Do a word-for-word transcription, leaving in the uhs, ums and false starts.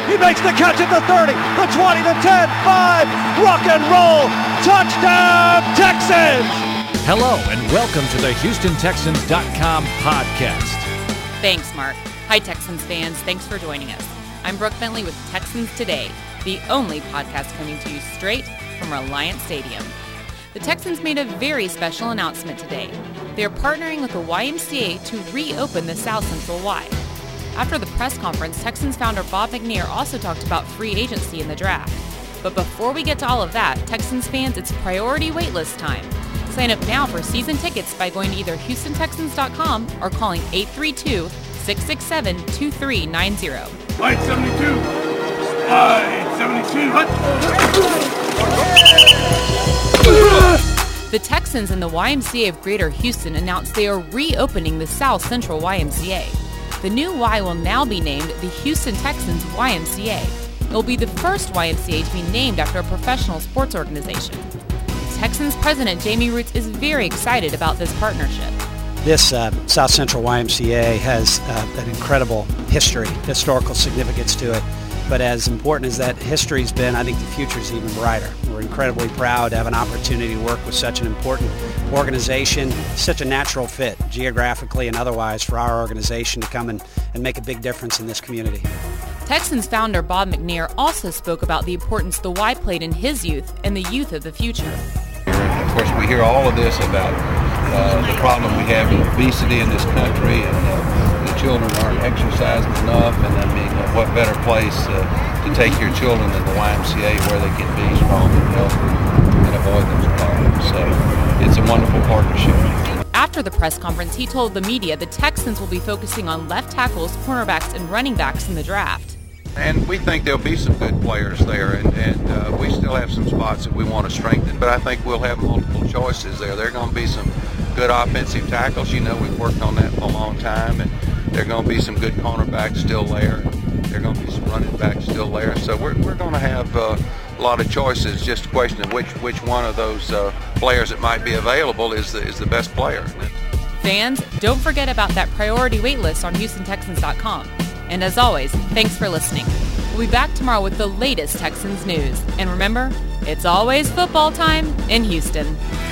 He makes the catch at the thirty, the twenty, the ten, five. Rock and roll. Touchdown, Texans. Hello and welcome to the Houston Texans dot com podcast. Thanks, Mark. Hi, Texans fans. Thanks for joining us. I'm Brooke Bentley with Texans Today, the only podcast coming to you straight from Reliant Stadium. The Texans made a very special announcement today. They are partnering with the Y M C A to reopen the South Central Y. After the press conference, Texans founder Bob McNair also talked about free agency in the draft. But before we get to all of that, Texans fans, it's priority waitlist time. Sign up now for season tickets by going to either Houston Texans dot com or calling eight three two, six six seven, two three nine zero. White seventy-two. White seventy-two. The Texans and the Y M C A of Greater Houston announced they are reopening the South Central Y M C A. The new Y will now be named the Houston Texans Y M C A. It will be the first Y M C A to be named after a professional sports organization. Texans president Jamie Rootes is very excited about this partnership. This uh, South Central Y M C A has uh, an incredible history, historical significance to it. But as important as that history's been, I think the future's even brighter. We're incredibly proud to have an opportunity to work with such an important organization, such a natural fit geographically and otherwise for our organization to come and, and make a big difference in this community. Texans founder Bob McNair also spoke about the importance the Y played in his youth and the youth of the future. Of course, we hear all of this about uh, the problem we have with obesity in this country, and uh, the children aren't exercising enough. And I mean, uh, what better place uh, to take your children than the Y M C A, where they can be strong and healthy and avoid those problems. So it's a wonderful partnership. After the press conference, he told the media the Texans will be focusing on left tackles, cornerbacks, and running backs in the draft. And we think there'll be some good players there, and, and uh, we still have some spots that we want to strengthen, but I think we'll have multiple choices there. There are going to be some good offensive tackles. You know, we've worked on that for a long time, and there are going to be some good cornerbacks still there. There are going to be some running backs still there. So we're, we're going to have uh, a lot of choices. Just a question of which, which one of those uh, players that might be available is the, is the best player. Fans, don't forget about that priority wait list on Houston Texans dot com. And as always, thanks for listening. We'll be back tomorrow with the latest Texans news. And remember, it's always football time in Houston.